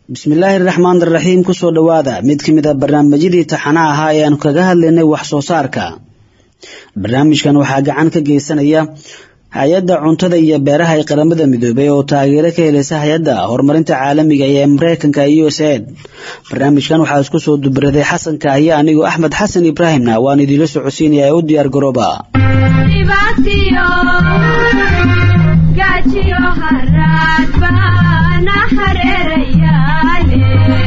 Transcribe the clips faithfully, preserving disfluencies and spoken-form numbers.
bismillaahir rahmaanir rahiim ku soo dhawaada mid kamid ah barnaamijyadii taxanaha ahaa ee aan kaga hadlaynay wax soo saarka. barnaamijkan waxaa gacan ka geysanaya hay'adda cuntada iyo beeraha ee qaramada midoobay oo taageero ka helaysa hay'adda horumarinta caalamiga ee Mareykanka iyo U S A I D. barnaamijkan waxaa isku soo dubraday Xasan Kaahiye anigoo Axmed Xasan Ibraahimna waan idin la socodsiinayaa u diyaar garooba. gajiyo harad bana hareerayaale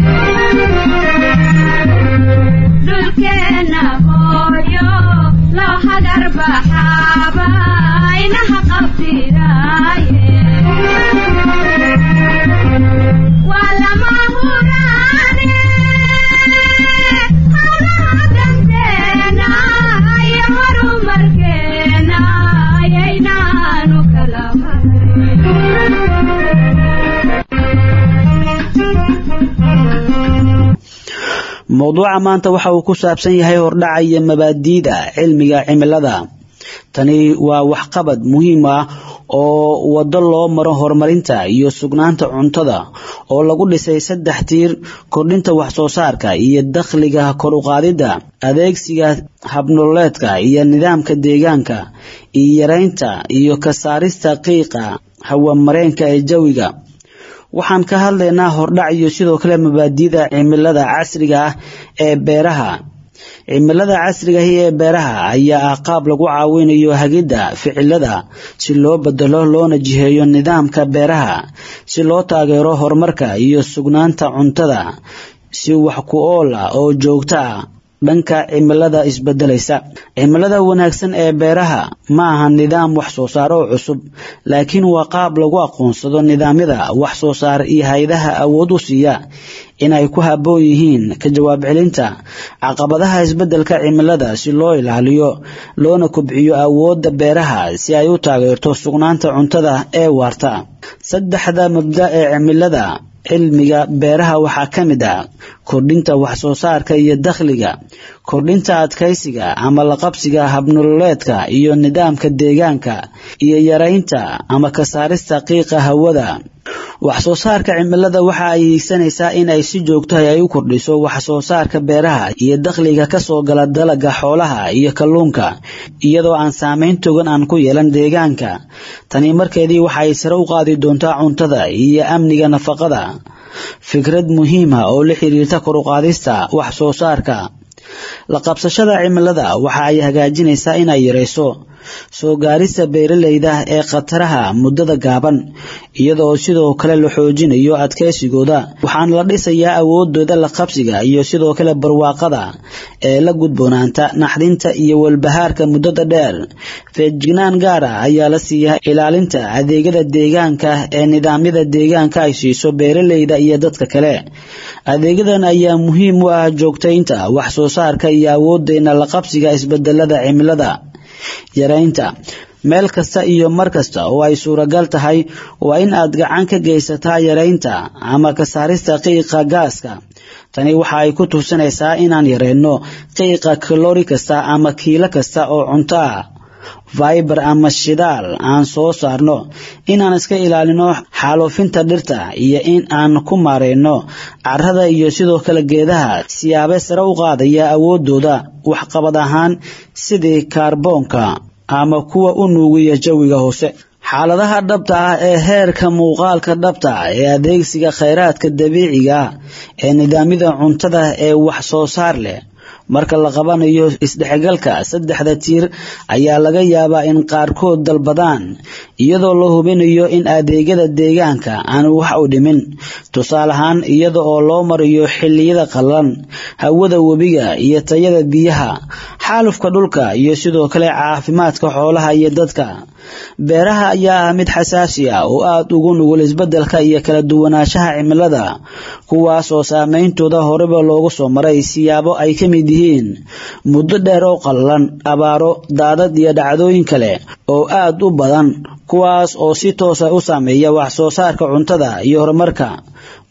dulkeena hooyo loo hagar baxaaba inaha qabtiraaye walama huraane hawlaha danteena iyo horumarkeena ayaynaanu kala mawduuca maanta waxa uu ku saabsan yahay hordhaca iyo mabaadiida cilmiga cimilada. tani waa wax qabad muhiim ah oo wado loo maro horumarinta iyo sugnaanta cuntada oo lagu dhisay saddex tiir: kordhinta wax soo saarka iyo dakhliga, kor u qaadida adeegsiga habnololeedka iyo nidaamka deegaanka, iyo yareynta iyo ka saarista qiiqa hawa mareenka ee jawiga. waxaan ka hadlaynaa hordhac iyo sidoo kale mabaadiida cimilada casriga ah ee beeraha. cimilada casriga ah ee beeraha ayaa ah qaab lagu caawinayo hagida ficilada si loo bedelo loona jiheeyo nidaamka beeraha si loo taageero horumarka iyo sugnaanta cuntada si wax ku ool ah oo joogto ah dhanka cimilada isbedelaysa. cimilada wanaagsan ee beeraha ma aha nidaam wax soo saar oo cusub, laakiin waa qaab lagu aqoonsado nidaamyada wax soo saar iyo hay'adaha awood u siiya inay ku habboon yihiin ka jawaab celinta caqabadaha isbedelka cimilada si loo ilaaliyo loona kobciyo awoodda beeraha si ay u taageerto sugnaanta cuntada ee waarta. saddexda mabda ee cimilada cilmiga beeraha waxaa ka mid ah kordhinta wax soo saarka iyo dakhliga, kordhinta adkaysiga ama la qabsiga habnololeedka iyo nidaamka deegaanka, iyo yareynta ama ka saarista qiiqa hawada. wax soo saarka cimilada waxa ay haysanaysaa in ay si joogto ah ay u kordhiso wax soo saarka beeraha iyo dakhliga ka soo gala dalagga xoolaha iyo kalluunka iyadoo aan saameyn togan aan ku yeelan deegaanka. tani markeedii waxa ay sare u qaadi doontaa cuntada iyo amniga nafaqada. fikrad muhiim ah oo la xiriirta kor u qaadista wax soo saarka. la qabsashada cimilada waxa ay hagaajinaysaa in ay yareyso soo gaarista beeralayda ee khataraha muddada gaaban iyadoo sidoo kale la xoojinayo adkeysigooda. waxaan la dhisayaa awoodooda la qabsiga iyo sidoo kale barwaaqada ee la gudboonaanta naxdinta iyo walbahaarka muddada dheer. feejignaan gaar ah ayaa la siiyaa ilaalinta adeegyada deegaanka ee nidaamyada deegaanka ay siiso beeralayda iyo dadka kale. adeegyadan ayaa muhiim u ah joogtaynta wax soo saarka iyo awoodeena la qabsiga isbedelada cimilada. yareynta meel kasta iyo mar kasta oo ay suuragal tahay waa in aad gacan ka geysataa yareynta ama ka saarista qiiqa gaaska. tani waxa ay ku tusinaysaa inaan yareyno qiiqa kalori kasta ama kiilo kasta oo cunto ah, fiber ama shidaal aan soo saarno, inaan iska ilaalino xaalufinta dhirta iyo in aan ku maareyno carrada iyo sidoo kale geedaha siyaabo sare u qaadaya awoodooda waxqabad ahaan sidii kaarboonka ama kuwa u nuugiya jawiga hoose. xaaladaha dhabta ah ee heerka muuqaalka dhabta ee adeegsiga kheyraadka dabiiciga ee nidaamyada cuntada ee wax soo saar leh. marka la qabanayo isdhexgalka saddexda tiir ayaa laga yaabaa in qaarkood dalbadaan iyadoo la hubinayo in adeegyada deegaanka aan wax u dhimin. tusaale ahaan iyada oo loo marayo xilliyada qallalan, hawada webiga iyo tayada biyaha, xaalufka dhulka iyo sidoo kale caafimaadka xoolaha iyo dadka. beeraha ayaa ah mid xasaasi ah oo aad ugu nugul isbedelka iyo kala duwanaanshaha cimilada, kuwaas oo saameyntooda horeba loogu soo maray siyaabo ay ka mid yihiin muddo dheer oo qallalan, abaaro, daadad iyo dhacdooyin kale oo aad u badan kuwaas oo si toos ah u saameeya wax soo saarka cuntada iyo horumarka.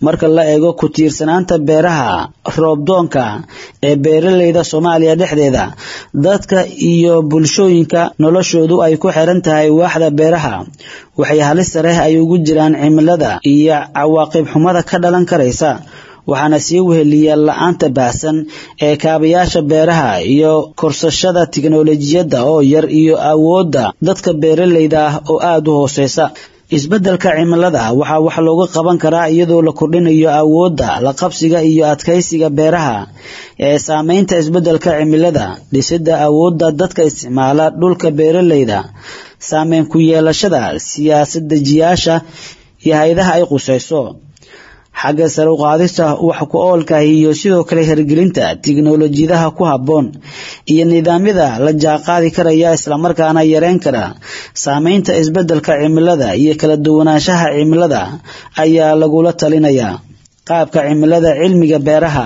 marka la eego ku tiirsanaanta beeraha roobdoonka ee beeraleyda Soomaaliya dhexdeeda dadka iyo bulshooyinka noloshoodu ay ku xiran tahay waaxda beeraha waxay halis sare ay ugu jiraan cimilada iyo cawaaqib xumada ka dhalan karaysa waxaana sii weheliya la'aanta baahsan ee kaabayaasha beeraha iyo korsashada tiknoolajiyadda oo yar iyo awoodda dadka beeraleyda ah oo aad u hooseysa isbeddelka cimilada waxa wax looga qaban karaa iyadoo la kordhinayo awoodda la qabsiga iyo adkeysiga beeraha ee saameynta isbeddelka cimilada dhisidda awoodda dadka isticmaala dhulka beeraleyda saameyn ku yeelashada siyaasaddejiyaasha iyo hay'adaha ay qusayso xagga sare u qaadista wax ku oolka iyo sidoo kale hirgelinta tiknoolajiyadaha ku habboon iyo nidaamyada la jaaqaadi karaya isla markaana yareyn kara saameynta isbeddelka cimilada iyo kala duwanaanshaha cimilada ayaa lagula talinayaa qaabka cimilada cilmiga beeraha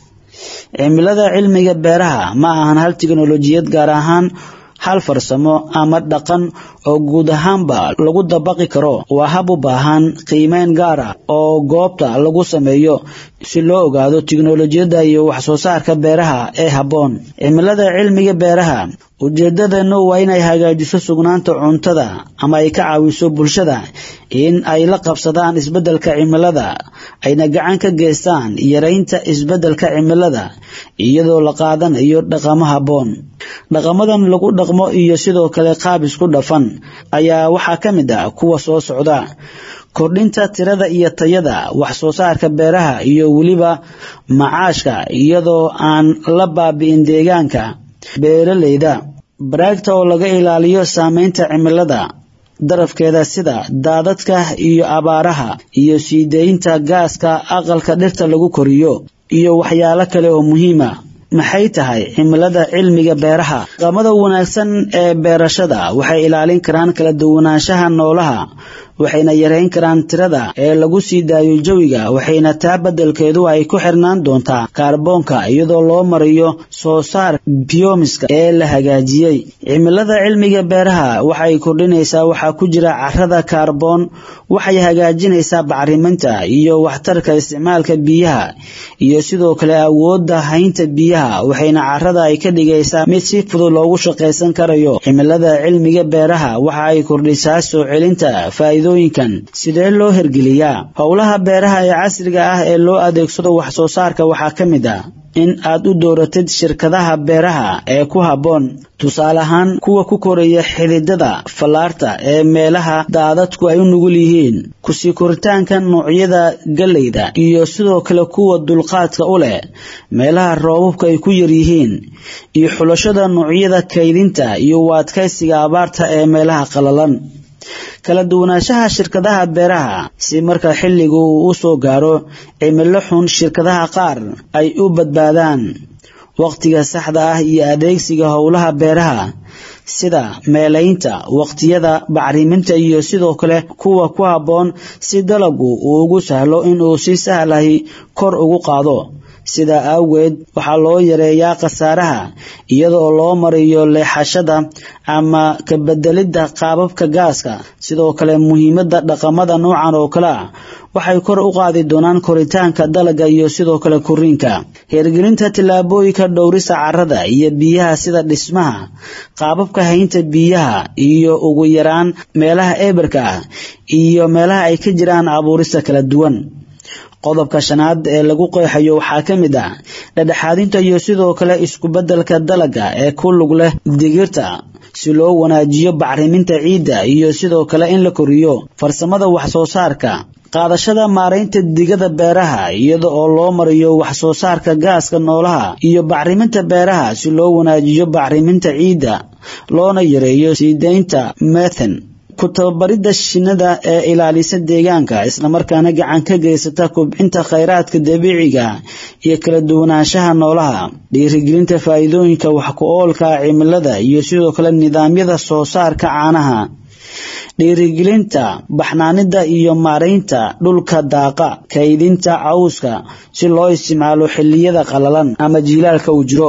cimilada cilmiga beeraha ma ahan hal tiknoolajiyad gaar ahaan hal farsamo ama dhaqan oo guud ahaanba lagu dabaqi karo waa hab u baahan qiimeyn gaar ah oo goobta lagu sameeyo si loo ogaado tiknoolajiyada iyo wax soo saarka beeraha ee habboon cimilada cilmiga beeraha ujeedadana waa inay hagaajiso sugnaanta cuntada ama ay ka caawiso bulshada in ay la qabsadaan isbeddelka cimilada ayna gacan ka geystaan yareynta isbeddelka cimilada iyadoo la qaadanayo dhaqamo habboon dhaqamadan lagu dhaqmo iyo sidoo kale qaab isku dhafan ayaa waxaa ka mid ah kuwa soo socda kordhinta tirada iyo tayada wax soo saarka beeraha iyo weliba macaashka iyadoo aan la baabi'in deegaanka beeraleyda baraagta oo laga ilaaliyo saameynta cimilada darafkeeda sida daadadka iyo abaaraha iyo sii deynta gaaska aqalka dhirta lagu koriyo iyo waxyaalo kale oo muhiima maxay tahay cimilada cilmiga beeraha dhaqamada wanaagsan ee beerashada waxay ilaalin karaan kala duwanaanshaha noolaha waxayna yareyn karaan tirada ee lagu sii daayo jawiga waxayna taa beddelkeedu ay ku xirnaan doontaa kaarboonka iyadoo loo mariyo soo saar biomiska ee la hagaajiyay cimilada cilmiga beeraha waxay kordhinaysaa waxa ku jira carrada kaarboon waxay hagaajinaysaa bacriminta iyo waxtarka isticmaalka biyaha iyo sidoo kale awoodda haynta biyaha waxayna carrada ay ka dhigaysaa mid si fudud loogu shaqaysan karayo cimilada cilmiga beeraha waxa ay kordhisaa soo celinta faa'iidooyinkan sidee loo hirgeliyaa howlaha beeraha ee casriga ah ee loo adeegsado wax soo saarka waxaa ka mid ah in aad u dooratid shirkadaha beeraha ee ku habboon tusaale ahaan kuwa ku koraya xididada fallaarta ee meelaha daadadku ay u nugul yihiin ku sii koritaanka noocyada galleyda iyo sidoo kale kuwa dulqaadka u leh meelaha roobabku ay ku yar yihiin iyo xulashada noocyada kaydinta iyo u adkaysiga abaarta ee meelaha qalalan kala duwanaanshaha shirkadaha beeraha si marka xilligu uu soo gaaro cimilo xun shirkadaha qaar ay u badbaadaan waqtiga saxda ah iyo adeegsiga howlaha beeraha sida meelaynta waqtiyada bacriminta iyo sidoo kale kuwa ku habboon si dalaggu uu ugu sahlo in uu si sahlahi kor ugu qaado sida awgeed waxaa loo yareeyaa khasaaraha iyadoo loo mariyo leexashada ama ka bedelidda qaababka gaaska sidoo kale muhiimadda dhaqamada noocan oo kale ah waxay kor u qaadi doonaan koritaanka dalagga iyo sidoo kale koriinka hirgelinta tillaabooyinka dhowrista carrada iyo biyaha sida dhismaha qaababka haynta biyaha iyo ugu yaraan meelaha eberka ah iyo meelaha ay ka jiraan abuurista kala duwan qodobka shanaad ee lagu qeexayo waxaa ka mid ah dhexdhexaadinta iyo sidoo kale isku beddelka dalagga ee ku lug leh digirta si loo wanaajiyo bacriminta ciidda iyo sidoo kale in la koriyo farsamada wax soo saarka qaadashada maareynta digada beeraha iyada oo loo mariyo wax soo saarka gaaska noolaha iyo bacriminta beeraha si loo wanaajiyo bacriminta ciidda loona yareeyo sii deynta methane ku tababarida shinnida ee ilaalisa deegaanka isla markaana gacan ka geysata kobcinta kheyraadka dabiiciga iyo kala duwanaanshaha noolaha dhiirigelinta faa'iidooyinka wax ku oolka cimilada iyo sidoo kale nidaamyada soo saarka caanaha dhiirigelinta baxnaanida iyo maareynta dhulka daaqa kaydinta cawska si loo isticmaalo xilliyada qalalan ama jiilaalka uu jiro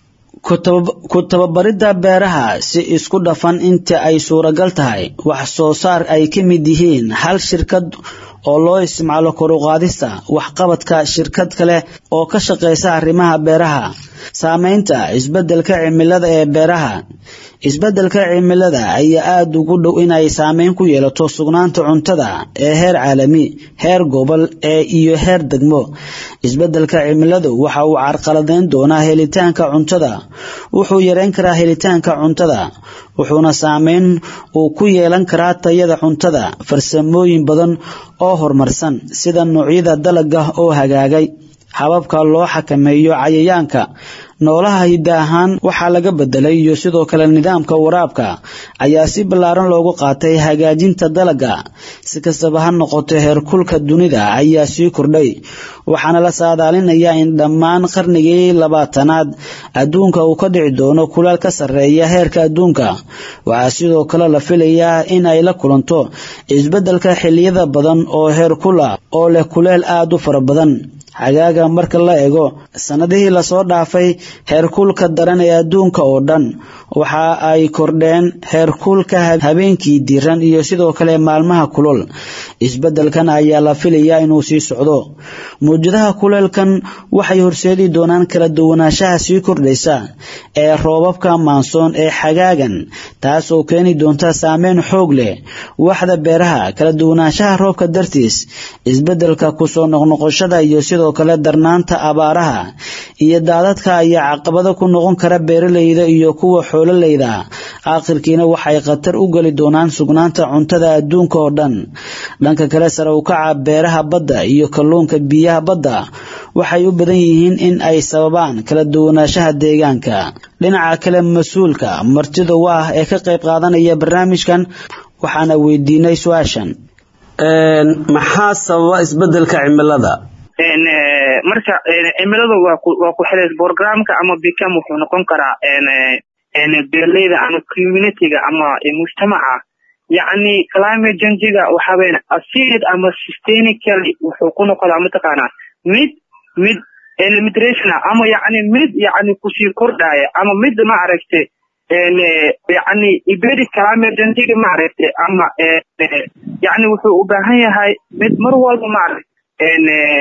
ku tababarida beeraha si isku dhafan inta ay suuragal tahay wax soo saar ay ka mid yihiin hal shirkad oo loo isticmaalo kor u qaadista waxqabadka shirkad kale oo ka shaqeysa arrimaha beeraha. Saameynta isbeddelka cimilada ee beeraha. Isbeddelka cimilada ayaa aad ugu dhow inay saameyn ku yeelato sugnaanta cuntada ee heer caalami, heer gobol ee iyo heer degmo. Isbeddelka cimiladu waxa uu carqaladeyn doonaa helitaanka cuntada, wuxuu yareyn karaa helitaanka cuntada, wuxuuna saameyn uu ku yeelan karaa tayada cuntada. Farsamooyin badan oo horumarsan sida noocyada dalagga oo hagaagay, hababka loo xakameeyo cayayaanka, noolaha hidda ahaan waxaa laga bedelay iyo sidoo kale nidaamka waraabka ayaa si ballaaran loogu qaatay hagaajinta dalagga. Si kastaba ha noqotee heerkulka dunida ayaa sii kordhay, waxaana la saadaalinayaa in dhammaan qarnigii labaatanaad adduunka uu ka dhici doono kuleel ka sarreeya heerka adduunka. Waxaa sidoo kale la filayaa in ay la kulanto isbeddelka xilliyada badan oo heerkul ah oo leh kuleel aad u fara badan. Hagaaga marka la eego sanadihii la soo dhaafay, heerkulka daran ee adduunka oo dhan waxa ay kordheen heerkulka habeenkii diiran iyo sidoo kale maalmaha kulul. Isbeddelkan ayaa la filayaa inuu sii socdo. Mowjadaha kuleelkan waxay horseedi doonaan kala duwanaanshaha sii kordhaysa ee roobabka maansoon ee xagaagan, taas oo keeni doonta saameyn xoog leh waxda beeraha. Kala duwanaanshaha roobka dartiis, isbeddelka ku soo noqnoqoshada iyo sidoo kale darnaanta abaaraha iyo daadadka ayaa caqabado ku noqon kara beeralayda iyo kuwa xoololeyda. Aakhirkiina waxay khatar u gali doonaan sugnaanta cuntada adduunka oo dhan. Dhanka kale, sare u kaca beeraha badda iyo kalluunka biyaha badda waxay u badan yihiin in ay sababaan kala duwanaanshaha deegaanka. Dhinaca kale, mas'uulka martida waa ee ka qayb qaadanaya barnaamijkan waxaana weydiinay su'aashan: een maxaa sababa isbeddelka cimilada? een marka cimiladu waa ku waa ku xilay programka ama bikam wuxuu noqon karaa een een beerleyda ama community-ga ama mujtamaca. يعني climate change-ga waxa weyn acid ama systemically wuxuu ku noqdaa mataqaana mid mid elimination ama yani mid yani ku sii kordhaya ama mid ma aragtay een yani ibadi climate change-ga ma aragtay ama yani wuxuu u baahan yahay mid mar walba ma aragtay een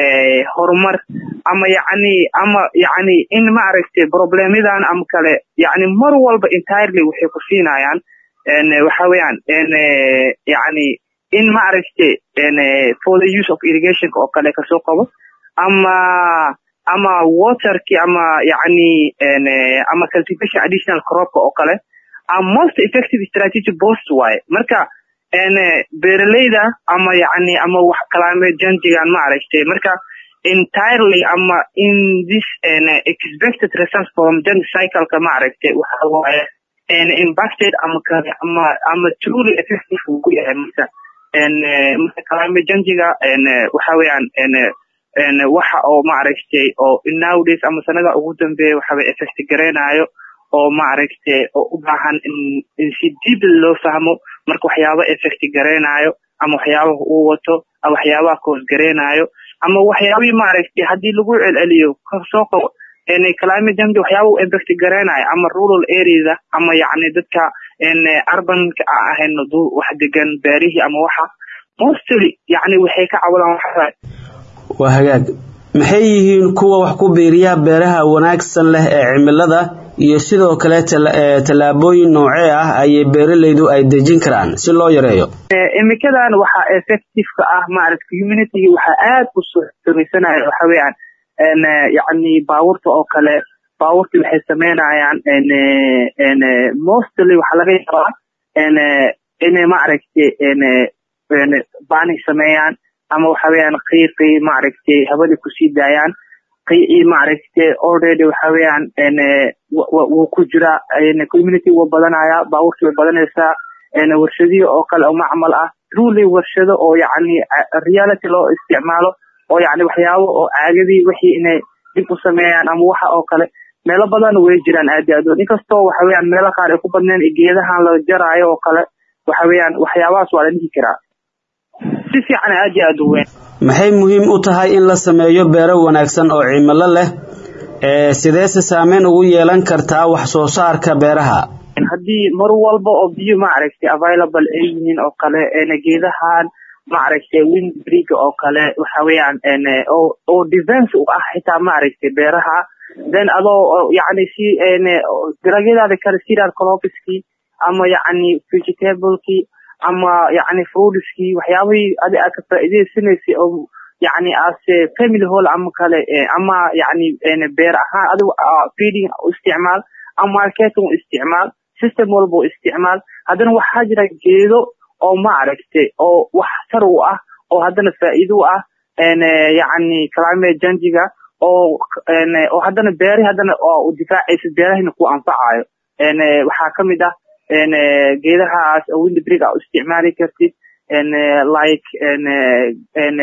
horumar ama yani ama yani in ma aragtay problemidan ama kale yani mar walba entirely waxay ku siinayaan ان وحويان ان يعني ان ما عرفت ان for the use of irrigation او كله كسو قبو اما اما water كي اما يعني ان اما cultivation additional crop او كله a most effective strategy both way marka ان beeraleyda ama يعني اما wax climate change aan ma aragtay marka entirely ama in this an expected results from the cycle ka ma aragtay waxa waaye and impacted ama ama ama truly effective ku yahay marka and climate change-ga and waxa weeyaan and and waxa oo ma aragtay oo nowadays ama sanada ugu dambeeyay waxa way effect gareenayo oo ma aragtay oo u baahan in si dib loo fahmo marka waxyaabo effect gareenayo ama waxyaabo uu wato ama waxyaabo koos gareenayo ama waxyaabo ma aragtay hadii lagu celceliyo ka soo qabo ان climate change waxyaabo impact gareenayo ama rural areas ama yani dadka in urban ka ahayn duu wax degan beerihi ama waxa mostly yani waxay ka caawinayaan waxa waa hagaag maxay yihiin kuwa wax ku beeriya beeraha wanaagsan leh ee cimilada iyo sidoo kale talaabooyin noocee ah ay beeralaydu ay dejin karaan si loo yareeyo imikadan waxa effective ka ah ma aragtay community waxa aad u soo sameysanayo waxa weeyaan ان يعني باورته او كله باورتي waxay sameeyaan ان ان mostly waxa laga yaabaa in in ma aragtay in in baani sameeyaan ama waxa weeyaan qiiqi ma aragtay hawada ku sii daayaan qiiqi ma aragtay already waxa weeyaan in uu ku jira in community uu badanaya baawurtu badanaysa in warshadiyo oo kale oo macmal ah truly warshado oo yani reality loo isticmaalo oo yani waxyaabo oo caagadi wixii inay dib u sameeyaan ama waxa oo kale meelo badan way jiraan aad aad in kasto waxa weeyaan meelo qaar ay ku badneen geedahan la jaraayo oo kale waxa weeyaan waxyaabahaas waa la dhihi karaa si fiican aad aad u weyn. maxay muhiim u tahay in la sameeyo beero wanaagsan oo cimilo leh ee sidee se saameyn ugu yeelan kartaa wax soo saarka beeraha hadii mar walba oo biyo ma aragtay available ay yihiin oo kale ee geedahan maaragtay windbreak oo kale waxa weeyaan een oo oo defense u ah xitaa maaragtay beeraha then adoo yani si een dalagyada kale sida cropski ama yani vegetableki ama yani fruitski waxyaabihii adi aad ka faa'iideysanaysa oo يعني as family whole ama kale ama يعني beer ahaan adigu feeding isticmaal ama marketing isticmaal system walbo isticmaal hadana waxa jira geedo oo ma aragtay oo wax tar u ah oo hadana faa'iido ah een يعني climate change-ga oo een oo hadana beeri hadana oo difaacaysa beerahina ku anfacayo een waxa kamid ah een geedahaas oo windbreak ah isticmaali kartid een like een een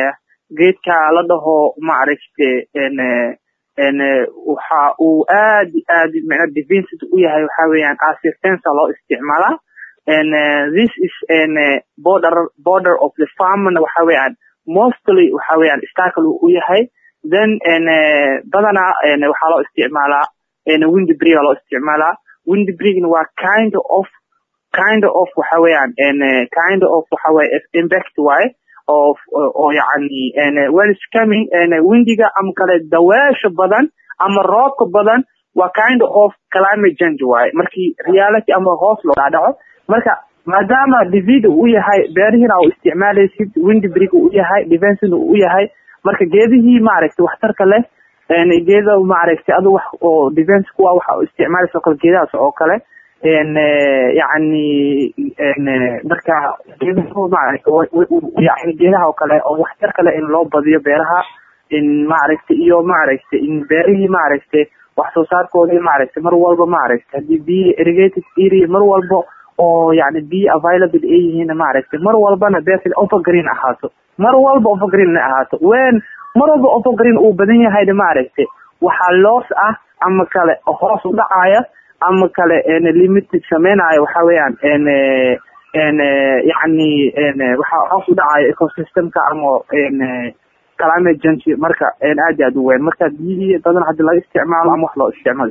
geedka la dhaho ma aragtay een een waxa uu aad aad macna defense u yahay waxa weeyaan assistance loo isticmaala and uh, this is an uh, border border of the farm waxa weeyaan mostly waxa weeyaan istaakal u yahay then and uh, badana and waxa loo isticmaala and windbreak loo isticmaala windbreak waa kind of kind of waxa weeyaan and uh, kind of waxa weey impact way of oo yani and uh, when it's coming and uh, windiga am kale dawaasha badan ama roobka badan waa kind of climate change way markii reality ama hoos loo dhaco marka maadaama dividu uu yahay beerihina uu isticmaalaysid windbreak uu yahay defense uu yahay marka geedihii ma aragtay waxtarka leh een geedo ma aragtay adu wax oo defense ku waxa uu isticmaalayso kala geedaas oo kale een yani een marka geeduhu ma aragtay yani geedaha oo kale oo waxtarka leh in loo badiyo beeraha in ma aragtay iyo ma aragtay in beerihii ma aragtay wax soo saarkooda ma aragtay mar walba ma aragtay hadii bi irrigated area mar walba oo yani bi available ay yihiin ma aragtay mar walbana beerta overgreen ahaato mar walba overgreen ahaato ween mar walba overgreen uu badan yahay ma aragtay waxa loos ah ama kale hoos u dhacaya ama kale een limited sameynaayo waxa weeyaan een een yani een waxa hoos u dhacaya ecosystemka ama een climate change marka een aad aad u weyn marka biyo badan hadii la isticmaalo ama wax loo isticmaalo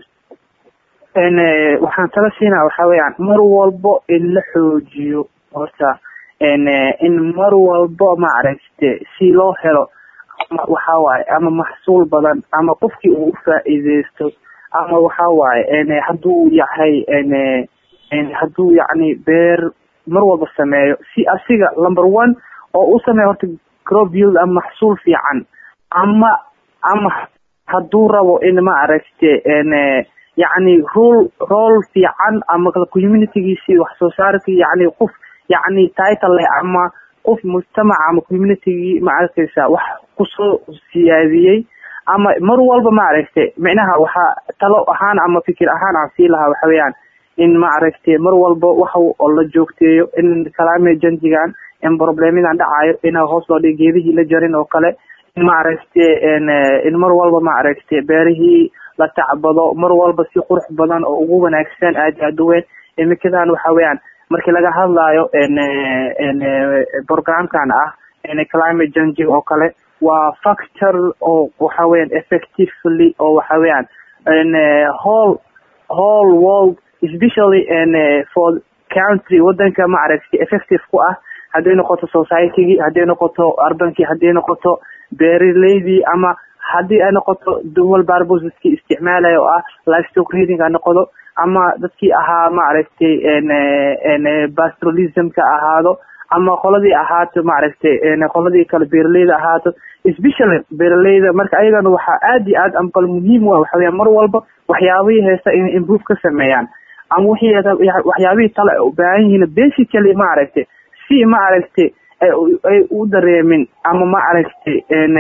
een waxaan tala siinaa waxa weeyaan mar walba in la xoojiyo horta een in mar walba ma aragtay si loo helo waxa waay ama mahsuul badan ama qofkii uu faa'iideysto ama waxa waay een haduu yahay een een haduu yani beer mar walba sameeyo si asiga number one oo uu sameeyo horta crop yield ama mahsuul fiican ama ama haduu rabo in ma aragtay een يعني رول رول في عن أما community شيء وحصار في يعني قف يعني title أما قف مجتمع أما community مع الكيسة وح قصة سياسية أما مروا والب ما عرفته معناها وح تلو أهان أما فكر أهان عسيلها وحويان إن ما عرفته مروا والب وحو الله جوكتي إن كلام جنجان إن بروبلمين عند عاير إنه هوصل لجيبه لجرين وقله إن ما عرفته إن إن مروا والب ما عرفته باره la tacbado mar walba si qurux badan oo ugu wanaagsan aad aad weyn imikadan waxa weeyaan markii laga hadlayo een een programkan ah in climate change oo kale waa factor oo waxa weeyaan effectively oo waxa weeyaan in whole whole world especially in for country wadanka ma aragtay effective ku ah hadii noqoto society hadii noqoto urbanki hadii noqoto beeraleydi ama hadii ay noqoto dual purpose isticmaalayo ah livestock breeding ay noqdo ama dadkii ahaa ma aragtay een een pastoralism ka ahaado ama qoladii ahaato ma aragtay een qoladii kala beeraleyda ahaato especially beeraleyda marka ayagana waxa aad iyo aad amqal muhiim ah waxa weeyaan mar walba waxyaabaha heesta in improve ka sameeyaan ama wixii waxyaabaha tala u baahan yihiin basically ma aragtay si ma aragtay ay u dareemin ama ma aragtay een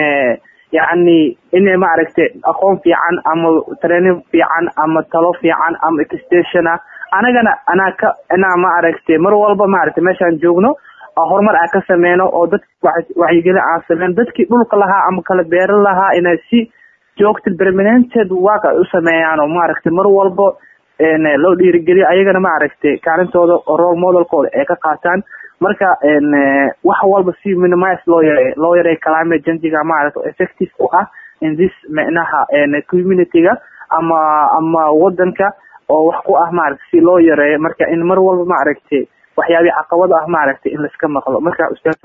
يعني إني ما عرفت أقوم في عن أما ترينين في عن أما تلو في عن أما إكستيشنا أنا جنا أنا ك أنا ما عرفت مرة والله ما عرفت ماشان جوجنو هرمر أكسمينه أو دت وعي جل عاصمين دت كي بقول لها أما كلا بير لها إن سي جوكت البرمننت واقع أسميانه وما عرفت مرة والله إن لو دي رجلي أيجنا ما عرفت كانت هذا رول موديل قول إيك قاتان marka een wax walba si minimize loo yaray loo yaray climate change-ga ma aragto effective u ah in this macnaha een community-ga ama ama wadanka oo wax ku ah ma aragtay si loo yaray marka in mar walba ma aragtay waxyaabi caqabado ah maaragtay in la iska maqlo marka ustaad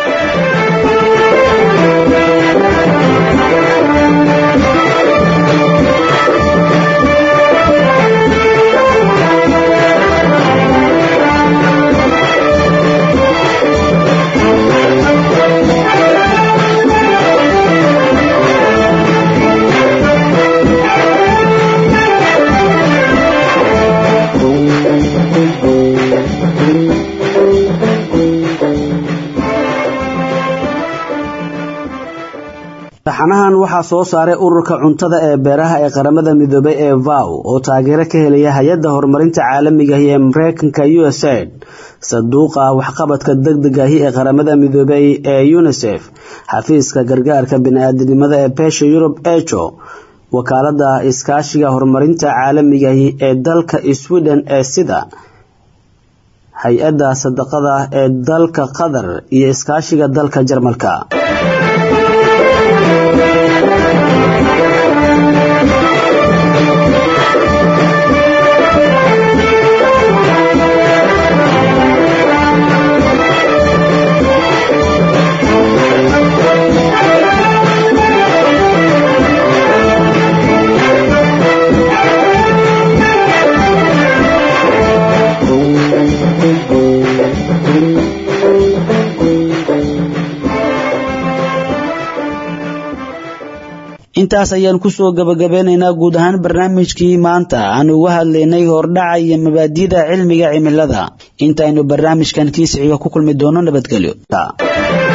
taxanahan waxaa soo saaray ururka cuntada ee beeraha ee qaramada midoobay ee V A O oo taageero ka helaya hay'adda horumarinta caalamiga ah ee Mareykanka U S A I D sanduuqa waxqabadka degdega ah ee qaramada midoobay ee UNICEF xafiiska gargaarka bini'aadanimada ee Beesha Yurub E C H O wakaalada iskaashiga horumarinta caalamiga ah ee dalka Sweden ee sida hay'adda sadaqada ee dalka Qatar iyo iskaashiga dalka Jarmalka intaas ayaan ku soo gabagabeynaynaa guud ahaan barnaamijkii maanta aan uga hadlaynay hordhaca iyo mabaadi'da cilmiga cimilada intaaynu barnaamijkan kiisiga ku kulmi doono nabadgelyo